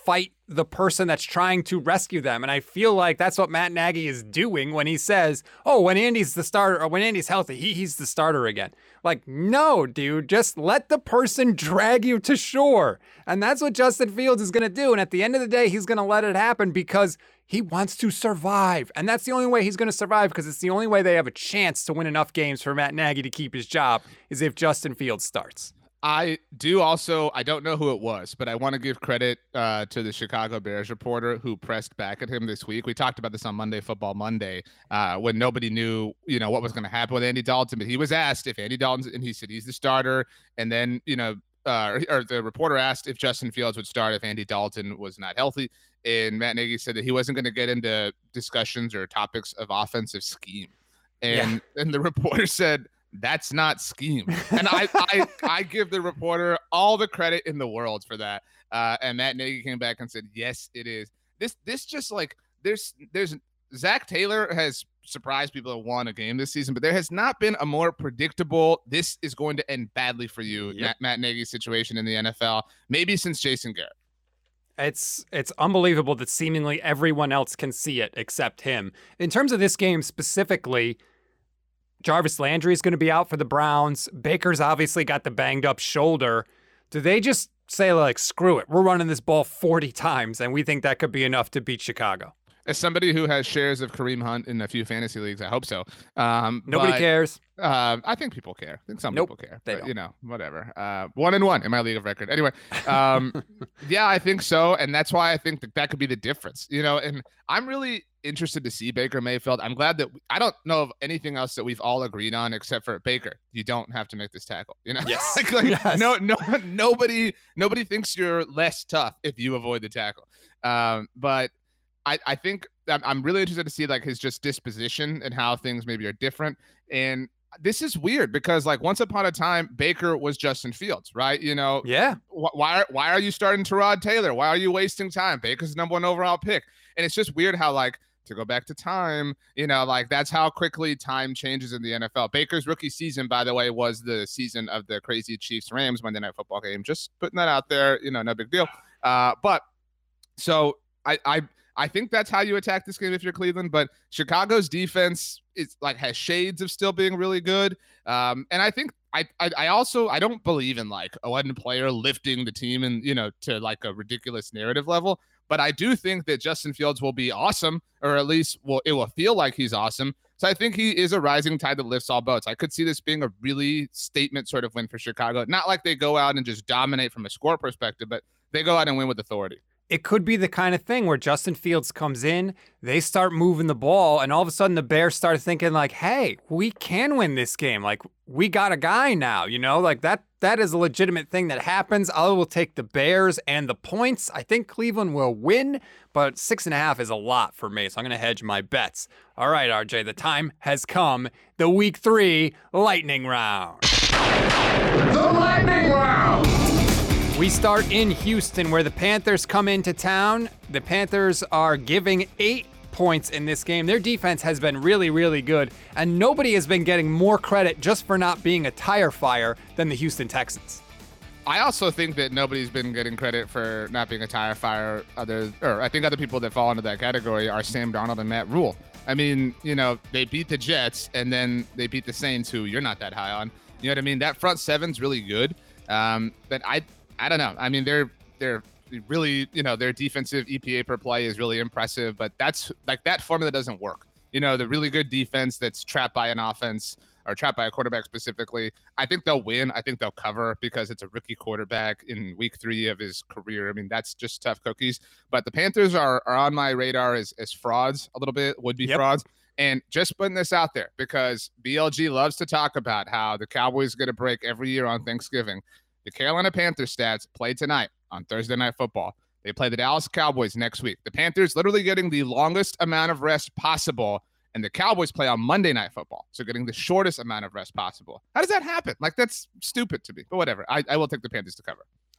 the person that's trying to rescue them. And I feel like that's what Matt Nagy is doing when he says, oh, when Andy's the starter or when Andy's healthy, he's the starter again. Like, no, dude, just let the person drag you to shore. And that's what Justin Fields is going to do. And at the end of the day, he's going to let it happen because he wants to survive. And that's the only way he's going to survive, because it's the only way they have a chance to win enough games for Matt Nagy to keep his job is if Justin Fields starts. I do also, I don't know who it was, but I want to give credit to the Chicago Bears reporter who pressed back at him this week. We talked about this on Monday Football Monday when nobody knew, what was going to happen with Andy Dalton. But he was asked if Andy Dalton, and he said he's the starter. And then, or the reporter asked if Justin Fields would start if Andy Dalton was not healthy. And Matt Nagy said that he wasn't going to get into discussions or topics of offensive scheme. And the reporter said, that's not scheme. And I give the reporter all the credit in the world for that. And Matt Nagy came back and said, yes, it is. This just like there's Zach Taylor has surprised people that won a game this season, but there has not been a more predictable, this is going to end badly for you, Matt Nagy's situation in the NFL, maybe since Jason Garrett. It's unbelievable that seemingly everyone else can see it except him. In terms of this game specifically, Jarvis Landry is going to be out for the Browns. Baker's obviously got the banged up shoulder. Do they just say, like, screw it, we're running this ball 40 times and we think that could be enough to beat Chicago? As somebody who has shares of Kareem Hunt in a few fantasy leagues, I hope so. Nobody cares. I think people care. I think some people care. They but, don't. Whatever. 1-1 in my league of record. Anyway, yeah, I think so. And that's why I think that could be the difference. And I'm really interested to see Baker Mayfield. I'm glad that I don't know of anything else that we've all agreed on except for Baker. You don't have to make this tackle. Yes. Yes. Nobody thinks you're less tough if you avoid the tackle. But I think I'm really interested to see like his just disposition and how things maybe are different. And this is weird because like once upon a time, Baker was Justin Fields, right? Yeah. Why are you starting Tyrod Taylor? Why are you wasting time? Baker's the #1 overall pick. And it's just weird how like, to go back to time, like that's how quickly time changes in the NFL. Baker's rookie season, by the way, was the season of the crazy Chiefs-Rams Monday Night Football game. Just putting that out there, no big deal. But so I think that's how you attack this game if you're Cleveland, but Chicago's defense is like has shades of still being really good. And I think I also don't believe in like one player lifting the team and to like a ridiculous narrative level, but I do think that Justin Fields will be awesome, or at least it will feel like he's awesome. So I think he is a rising tide that lifts all boats. I could see this being a really statement sort of win for Chicago. Not like they go out and just dominate from a score perspective, but they go out and win with authority. It could be the kind of thing where Justin Fields comes in, they start moving the ball, and all of a sudden the Bears start thinking like, hey, we can win this game. Like, we got a guy now, like that is a legitimate thing that happens. I will take the Bears and the points. I think Cleveland will win, but 6.5 is a lot for me, so I'm going to hedge my bets. All right, RJ, the time has come. The Week 3 lightning round. The lightning round! We start in Houston, where the Panthers come into town. The Panthers are giving 8 points in this game. Their defense has been really, really good, and nobody has been getting more credit just for not being a tire fire than the Houston Texans. I also think that nobody's been getting credit for not being a tire fire. I think other people that fall into that category are Sam Darnold and Matt Rule. I mean, they beat the Jets, and then they beat the Saints, who you're not that high on. You know what I mean? That front seven's really good, but I don't know. I mean, they're really, their defensive EPA per play is really impressive, but that's like that formula doesn't work. The really good defense that's trapped by an offense or trapped by a quarterback specifically. I think they'll win. I think they'll cover because it's a rookie quarterback in week 3 of his career. I mean, that's just tough cookies. But the Panthers are on my radar as frauds a little bit, would be frauds. And just putting this out there because BLG loves to talk about how the Cowboys get a break every year on Thanksgiving. The Carolina Panthers stats play tonight on Thursday Night Football. They play the Dallas Cowboys next week. The Panthers literally getting the longest amount of rest possible, and the Cowboys play on Monday Night Football, so getting the shortest amount of rest possible. How does that happen? Like, that's stupid to me, but whatever. I will take the Panthers to cover.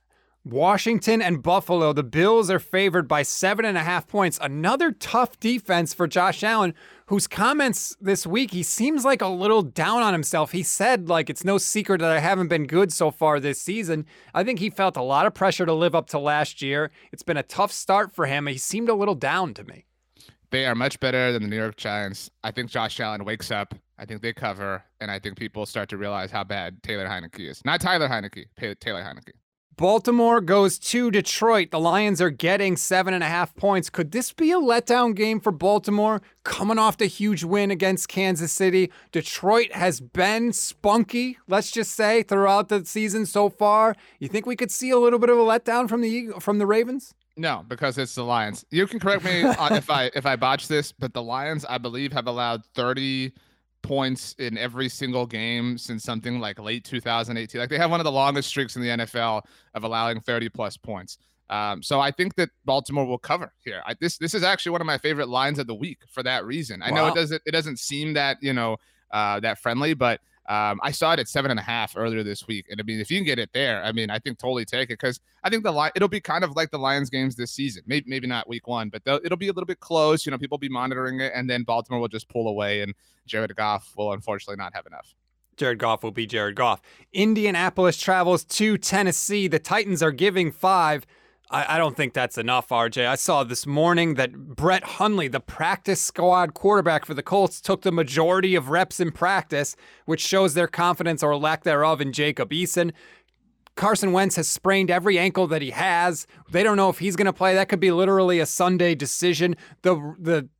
Washington and Buffalo. The Bills are favored by 7.5 points. Another tough defense for Josh Allen, whose comments this week, he seems like a little down on himself. He said, like, it's no secret that I haven't been good so far this season. I think he felt a lot of pressure to live up to last year. It's been a tough start for him. He seemed a little down to me. They are much better than the New York Giants. I think Josh Allen wakes up. I think they cover. And I think people start to realize how bad Taylor Heineke is. Not Tyler Heineke, Taylor Heineke. Baltimore goes to Detroit. The Lions are getting 7.5 points. Could this be a letdown game for Baltimore? Coming off the huge win against Kansas City. Detroit has been spunky, let's just say, throughout the season so far. You think we could see a little bit of a letdown from the Ravens? No, because it's the Lions. You can correct me if I botch this, but the Lions, I believe, have allowed 30 points in every single game since something like late 2018. Like, they have one of the longest streaks in the NFL of allowing 30 plus points. So I think that Baltimore will cover here. This is actually one of my favorite lines of the week for that reason. I know it doesn't seem that, that friendly, but I saw it at 7.5 earlier this week. And I mean, if you can get it there, I mean, I think totally take it, because I think it'll be kind of like the Lions games this season. Maybe not week one, but it'll be a little bit close. People will be monitoring it, and then Baltimore will just pull away, and Jared Goff will unfortunately not have enough. Jared Goff will be Jared Goff. Indianapolis travels to Tennessee. The Titans are giving 5. I don't think that's enough, RJ. I saw this morning that Brett Hundley, the practice squad quarterback for the Colts, took the majority of reps in practice, which shows their confidence or lack thereof in Jacob Eason. Carson Wentz has sprained every ankle that he has. They don't know if he's going to play. That could be literally a Sunday decision. The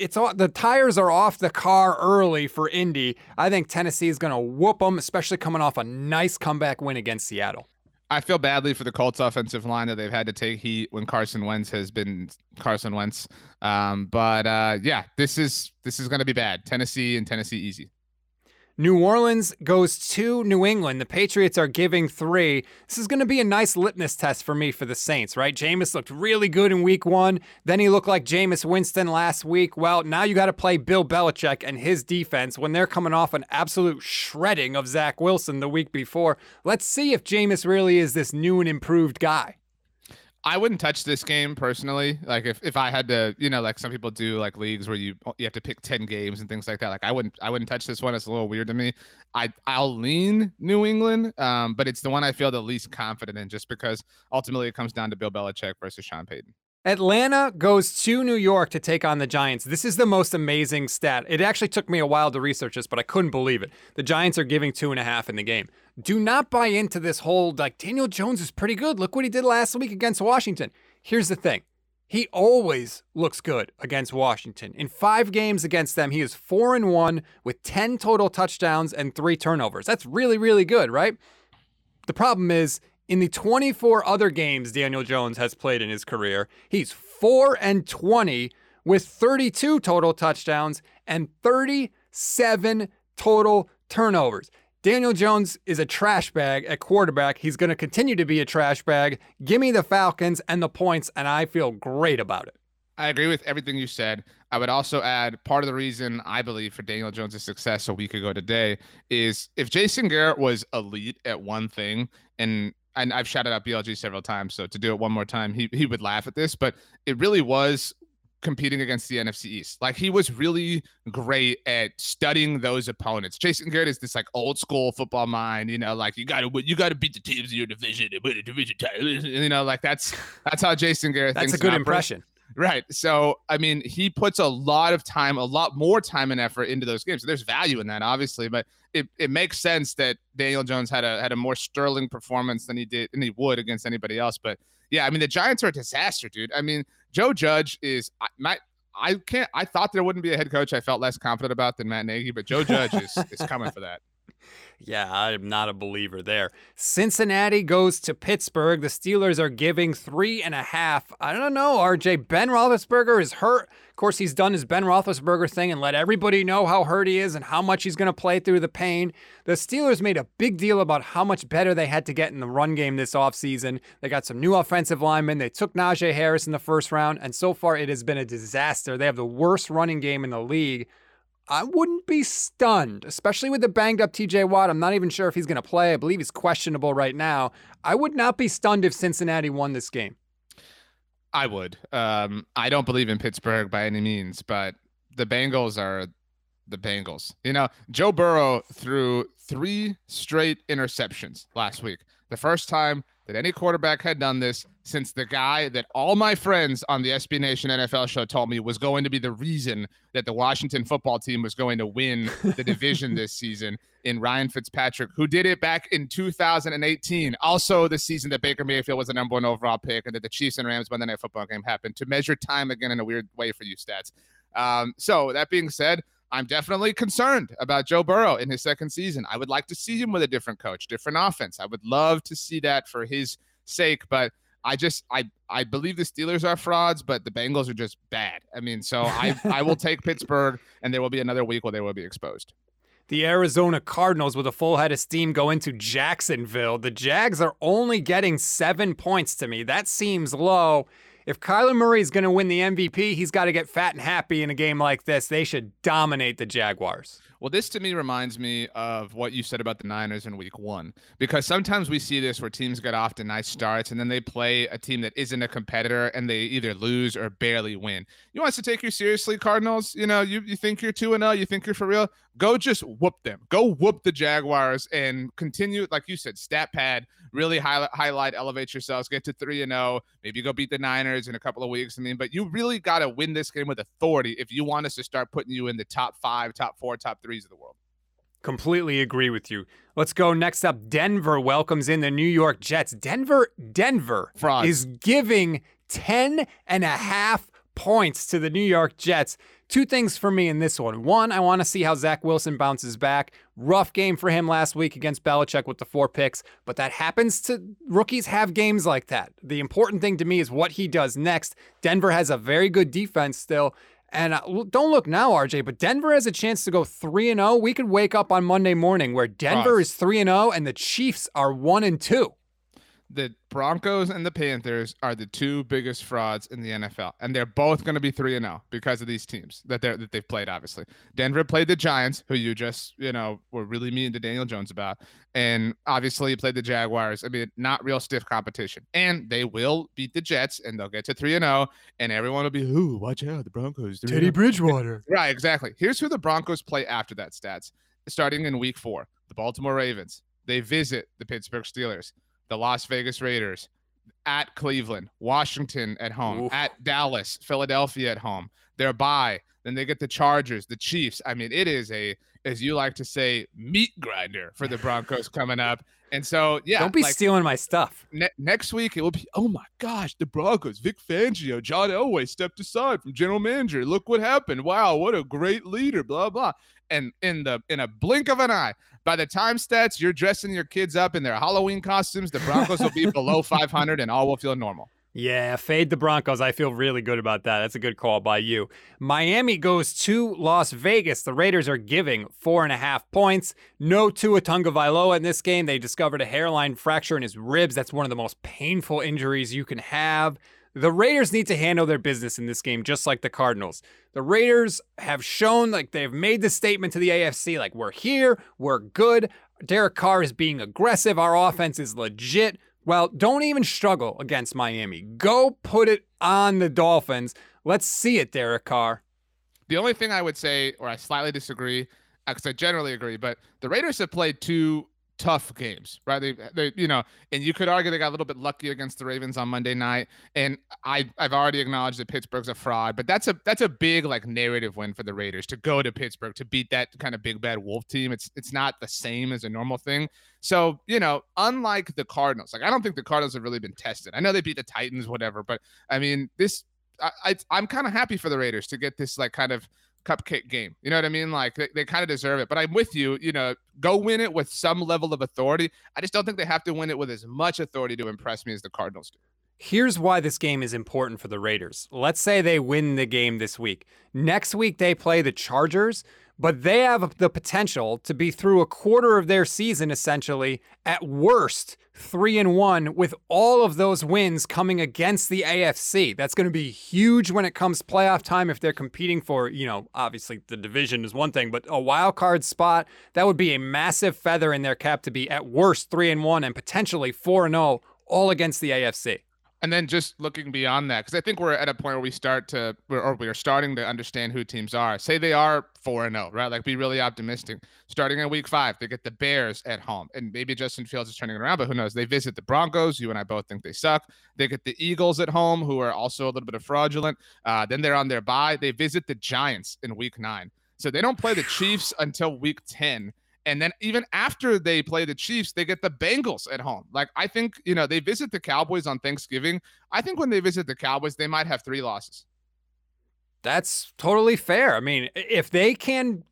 tires are off the car early for Indy. I think Tennessee is going to whoop them, especially coming off a nice comeback win against Seattle. I feel badly for the Colts offensive line that they've had to take heat when Carson Wentz has been Carson Wentz. Yeah, this is going to be bad. Tennessee easy. New Orleans goes to New England. The Patriots are giving 3. This is going to be a nice litmus test for me for the Saints, right? Jameis looked really good in week 1. Then he looked like Jameis Winston last week. Well, now you got to play Bill Belichick and his defense when they're coming off an absolute shredding of Zach Wilson the week before. Let's see if Jameis really is this new and improved guy. I wouldn't touch this game personally. Like, if I had to, like some people do, like leagues where you have to pick 10 games and things like that. Like, I wouldn't touch this one. It's a little weird to me. I'll lean New England, but it's the one I feel the least confident in, just because ultimately it comes down to Bill Belichick versus Sean Payton. Atlanta goes to New York to take on the Giants. This is the most amazing stat. It actually took me a while to research this, but I couldn't believe it. The Giants are giving 2.5 in the game. Do not buy into this whole, like, Daniel Jones is pretty good. Look what he did last week against Washington. Here's the thing. He always looks good against Washington. In 5 games against them, he is 4-1 with 10 total touchdowns and 3 turnovers. That's really, really good, right? The problem is, in the 24 other games Daniel Jones has played in his career, he's 4-20 with 32 total touchdowns and 37 total turnovers. Daniel Jones is a trash bag at quarterback. He's going to continue to be a trash bag. Give me the Falcons and the points, and I feel great about it. I agree with everything you said. I would also add, part of the reason I believe for Daniel Jones' success a week ago today is if Jason Garrett was elite at one thing, and I've shouted out BLG several times, so to do it one more time, he would laugh at this, but it really was competing against the NFC East. Like, he was really great at studying those opponents. Jason Garrett is this like old school football mind, like you got to beat the teams in your division and win a division title. Like that's how Jason Garrett thinks. That's a good impression. Right. So, I mean, he puts a lot more time and effort into those games. So there's value in that, obviously, but it makes sense that Daniel Jones had a more sterling performance than he would against anybody else. But yeah, I mean, the Giants are a disaster, dude. I mean, Joe Judge is I thought there wouldn't be a head coach I felt less confident about than Matt Nagy, but Joe Judge is coming for that. Yeah, I'm not a believer there. Cincinnati goes to Pittsburgh. The Steelers are giving 3.5. I don't know, RJ. Ben Roethlisberger is hurt. Of course, he's done his Ben Roethlisberger thing and let everybody know how hurt he is and how much he's going to play through the pain. The Steelers made a big deal about how much better they had to get in the run game this offseason. They got some new offensive linemen. They took Najee Harris in the first round, and so far it has been a disaster. They have the worst running game in the league. I wouldn't be stunned, especially with the banged up TJ Watt. I'm not even sure if he's going to play. I believe he's questionable right now. I would not be stunned if Cincinnati won this game. I would. I don't believe in Pittsburgh by any means, but the Bengals are the Bengals. You know, Joe Burrow threw 3 straight interceptions last week. The first time that any quarterback had done this since the guy that all my friends on the SB Nation NFL show told me was going to be the reason that the Washington football team was going to win the division this season, in Ryan Fitzpatrick, who did it back in 2018. Also the season that Baker Mayfield was the number 1 overall pick and that the Chiefs and Rams Monday Night Football game happened, to measure time again in a weird way for you stats. So that being said, I'm definitely concerned about Joe Burrow in his second season. I would like to see him with a different coach, different offense. I would love to see that for his sake, but I believe the Steelers are frauds, but the Bengals are just bad. I mean, so I will take Pittsburgh, and there will be another week where they will be exposed. The Arizona Cardinals with a full head of steam go into Jacksonville. The Jags are only getting 7 points to me. That seems low. If Kyler Murray is going to win the MVP, he's got to get fat and happy in a game like this. They should dominate the Jaguars. Well, this to me reminds me of what you said about the Niners in week 1, because sometimes we see this where teams get off to nice starts and then they play a team that isn't a competitor and they either lose or barely win. You want us to take you seriously, Cardinals? You know, you think you're 2-0, you think you're for real? Go just whoop them. Go whoop the Jaguars and continue, like you said, stat pad, really highlight, elevate yourselves, get to 3-0, maybe go beat the Niners in a couple of weeks. I mean, but you really got to win this game with authority if you want us to start putting you in the top 5, top 4, top 3s of the world. Completely agree with you. Let's go next up. Denver welcomes in the New York Jets. Denver Frauds. is giving 10.5 points to the New York Jets. 2 things for me in this one. 1, I want to see how Zach Wilson bounces back. Rough game for him last week against Belichick with the 4 picks, but that happens to rookies have games like that. The important thing to me is what he does next. Denver has a very good defense still. And don't look now, RJ, but Denver has a chance to go 3-0. We could wake up on Monday morning where Denver is 3-0 and the Chiefs are 1-2. The Broncos and the Panthers are the 2 biggest frauds in the NFL, and they're both going to be 3-0 because of these teams that they've played. Obviously, Denver played the Giants, who you just were really mean to Daniel Jones about, and obviously you played the Jaguars. I mean, not real stiff competition, and they will beat the Jets, and they'll get to 3-0, and everyone will be, "Ooh, watch out, the Broncos." Teddy Bridgewater. Right, exactly. Here's who the Broncos play after that. Stats starting in week 4: the Baltimore Ravens. They visit the Pittsburgh Steelers, the Las Vegas Raiders, at Cleveland, Washington at home, at Dallas, Philadelphia at home. They're bye. Then they get the Chargers, the Chiefs. I mean, it is a, as you like to say, meat grinder for the Broncos coming up. And so, yeah. Don't be stealing my stuff. Next week, it will be, oh my gosh, the Broncos, Vic Fangio, John Elway stepped aside from general manager. Look what happened. Wow, what a great leader, blah, blah. And in a blink of an eye, by the time stats, you're dressing your kids up in their Halloween costumes, the Broncos will be below 500 and all will feel normal. Yeah, fade the Broncos. I feel really good about that. That's a good call by you. Miami goes to Las Vegas. The Raiders are giving 4.5 points. No Tua Tagovailoa in this game. They discovered a hairline fracture in his ribs. That's one of the most painful injuries you can have. The Raiders need to handle their business in this game, just like the Cardinals. The Raiders have shown, like, they've made the statement to the AFC, like, we're here, we're good. Derek Carr is being aggressive. Our offense is legit. Well, don't even struggle against Miami. Go put it on the Dolphins. Let's see it, Derek Carr. The only thing I would say, or I slightly disagree, because I generally agree, but the Raiders have played 2 tough games, right? They and you could argue they got a little bit lucky against the Ravens on Monday night. And I've already acknowledged that Pittsburgh's a fraud, but that's a big like narrative win for the Raiders to go to Pittsburgh to beat that kind of big bad wolf team. It's not the same as a normal thing. So, unlike the Cardinals, like I don't think the Cardinals have really been tested. I know they beat the Titans, whatever, but I mean, I'm kind of happy for the Raiders to get this like kind of cupcake game. You know what I mean? Like they kind of deserve it, but I'm with you, go win it with some level of authority. I just don't think they have to win it with as much authority to impress me as the Cardinals do. Here's why this game is important for the Raiders. Let's say they win the game this week. Next week, they play the Chargers, but they have the potential to be through a quarter of their season, essentially, at worst, 3-1, with all of those wins coming against the AFC. That's going to be huge when it comes playoff time if they're competing for, obviously the division is one thing, but a wild card spot, that would be a massive feather in their cap to be at worst 3-1 and potentially 4-0, all against the AFC. And then just looking beyond that, because I think we're at a point where we are starting to understand who teams are. Say they are 4-0, right? Like, be really optimistic. Starting in week 5, they get the Bears at home, and maybe Justin Fields is turning it around, but who knows? They visit the Broncos. You and I both think they suck. They get the Eagles at home, who are also a little bit of fraudulent. Then they're on their bye. They visit the Giants in week 9. So they don't play the Chiefs until week 10. And then even after they play the Chiefs, they get the Bengals at home. Like, I think, they visit the Cowboys on Thanksgiving. I think when they visit the Cowboys, they might have 3 losses. That's totally fair. I mean, if they can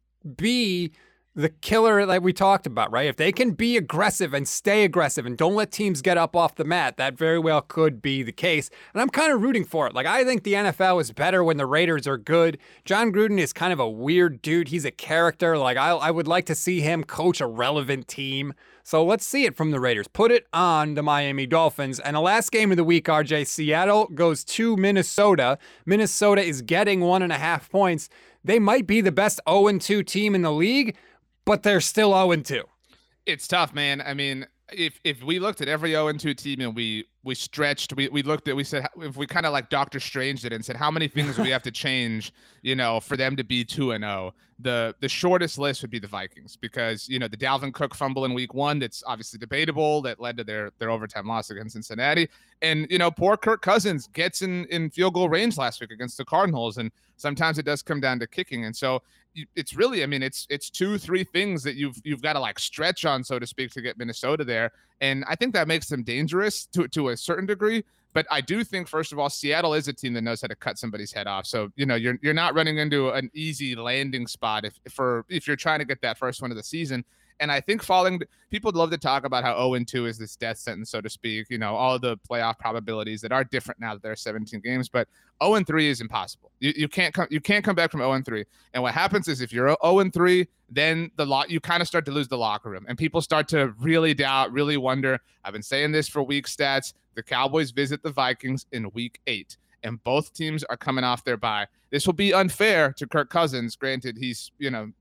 be the killer like we talked about, right? If they can be aggressive and stay aggressive and don't let teams get up off the mat, that very well could be the case. And I'm kind of rooting for it. Like, I think the NFL is better when the Raiders are good. Jon Gruden is kind of a weird dude. He's a character. Like, I would like to see him coach a relevant team. So let's see it from the Raiders. Put it on the Miami Dolphins. And the last game of the week, RJ, Seattle goes to Minnesota. Minnesota is getting 1.5 points. They might be the best 0-2 team in the league, but they're still 0-2. It's tough, man. I mean, if we looked at every 0-2 team and we stretched, we said, if we kind of like Doctor Strange did and said, how many things do we have to change, for them to be 2-0? The shortest list would be the Vikings, because, the Dalvin Cook fumble in week 1, that's obviously debatable, that led to their overtime loss against Cincinnati. And, poor Kirk Cousins gets in field goal range last week against the Cardinals. And sometimes it does come down to kicking. And so it's really, it's 2-3 things that you've got to like stretch on, so to speak, to get Minnesota there. And I think that makes them dangerous to a certain degree. But I do think, first of all, Seattle is a team that knows how to cut somebody's head off. So, you're not running into an easy landing spot if you're trying to get that first one of the season. And I think people love to talk about how 0-2 is this death sentence, so to speak, all the playoff probabilities that are different now that there are 17 games, but 0-3 is impossible. You can't come back from 0-3. And what happens is, if you're 0-3, then you kind of start to lose the locker room, and people start to really doubt, really wonder. I've been saying this for week stats. The Cowboys visit the Vikings in week 8, and both teams are coming off their bye. This will be unfair to Kirk Cousins. Granted, he's,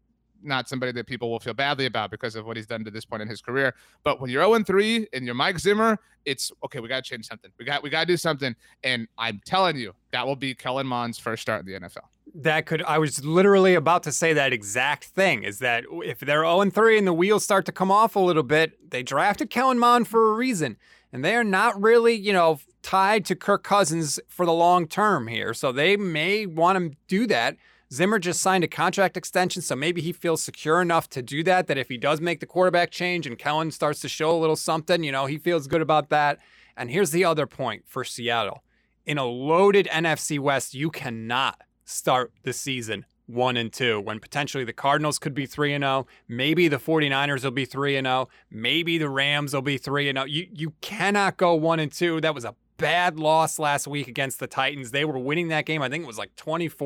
not somebody that people will feel badly about because of what he's done to this point in his career. But when you're 0-3 and you're Mike Zimmer, it's okay. We got to change something. We got to do something. And I'm telling you, that will be Kellen Mond's first start in the NFL. I was literally about to say that exact thing, is that if they're 0-3 and the wheels start to come off a little bit, they drafted Kellen Mond for a reason. And they are not really, tied to Kirk Cousins for the long term here. So they may want to do that. Zimmer just signed a contract extension, so maybe he feels secure enough to do that if he does make the quarterback change and Kellen starts to show a little something, he feels good about that. And here's the other point for Seattle. In a loaded NFC West, you cannot start the season 1-2 when potentially the Cardinals could be 3-0. Maybe the 49ers will be 3-0. Maybe the Rams will be 3-0. You cannot go 1-2. That was a bad loss last week against the Titans. They were winning that game. I think it was like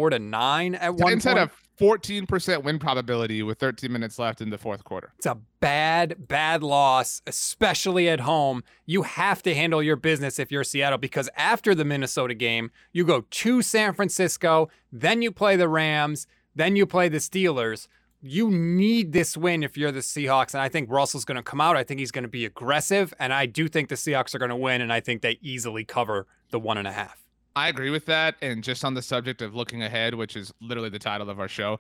24-9 at one point. Titans had a 14% win probability with 13 minutes left in the fourth quarter. It's a bad loss, especially at home. You have to handle your business if you're Seattle, because after the Minnesota game, you go to San Francisco, then you play the Rams, then you play the Steelers. You need this win if you're the Seahawks, and I think Russell's going to come out. I think he's going to be aggressive, and I do think the Seahawks are going to win, and I think they easily cover the 1.5. I agree with that. And just on the subject of looking ahead, which is literally the title of our show,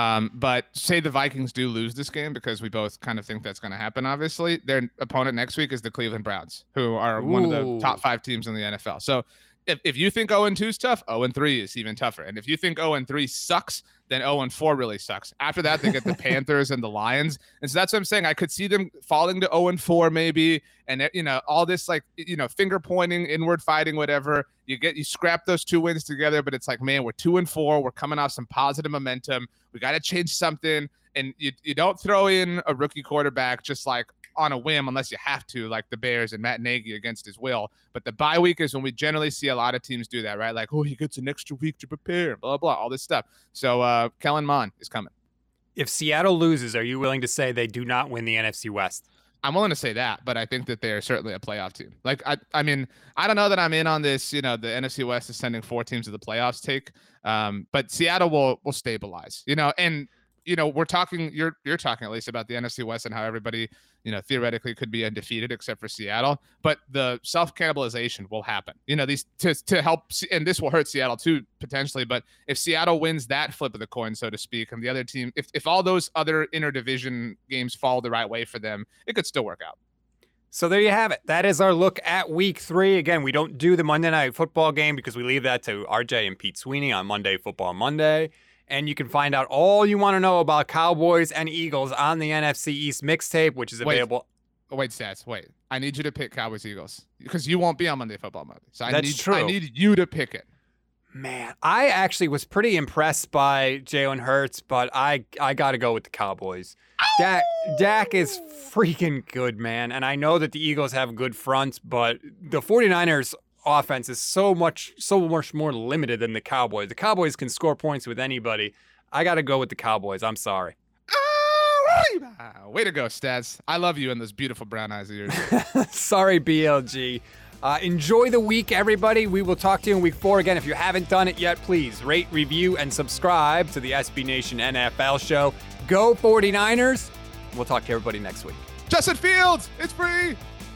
but say the Vikings do lose this game, because we both kind of think that's going to happen, obviously. Their opponent next week is the Cleveland Browns, who are one of the top 5 teams in the NFL. So if you think 0-2 is tough, 0-3 is even tougher. And if you think 0-3 sucks, then 0-4 really sucks. After that, they get the Panthers and the Lions. And so that's what I'm saying. I could see them falling to 0-4 maybe. And, all this finger pointing, inward fighting, whatever. You scrap those 2 wins together, but it's like, man, we're 2-4. We're coming off some positive momentum. We got to change something. And you don't throw in a rookie quarterback just like on a whim unless you have to, like the Bears and Matt Nagy against his will. But the bye week is when we generally see a lot of teams do that, right? Like, he gets an extra week to prepare, blah, blah, all this stuff. So Kellen Mond is coming. If Seattle loses, are you willing to say they do not win the NFC West? I'm willing to say that, but I think that they're certainly a playoff team. Like, I mean, I don't know that I'm in on this, the NFC West is sending 4 teams to the playoffs take. But Seattle will stabilize, and we're talking, you're talking at least about the NFC West and how everybody, theoretically could be undefeated except for Seattle, but the self-cannibalization will happen, these to help, and this will hurt Seattle too, potentially. But if Seattle wins that flip of the coin, so to speak, and the other team, if all those other interdivision games fall the right way for them, it could still work out. So there you have it. That is our look at week 3. Again, we don't do the Monday Night Football game because we leave that to RJ and Pete Sweeney on Monday Football Monday. And you can find out all you want to know about Cowboys and Eagles on the NFC East mixtape, which is available. Wait, Stats. Wait. I need you to pick Cowboys Eagles because you won't be on Monday Football Monday. So I need you to pick it. Man, I actually was pretty impressed by Jalen Hurts, but I got to go with the Cowboys. Dak is freaking good, man. And I know that the Eagles have good fronts, but the 49ers offense is so much more limited than the Cowboys. The Cowboys can score points with anybody. I got to go with the Cowboys. I'm sorry. Way to go, Stats. I love you and those beautiful brown eyes of yours. Sorry, BLG. Enjoy the week, everybody. We will talk to you in week 4. Again, if you haven't done it yet, please rate, review, and subscribe to the SB Nation NFL show. Go 49ers. We'll talk to everybody next week. Justin Fields, it's free.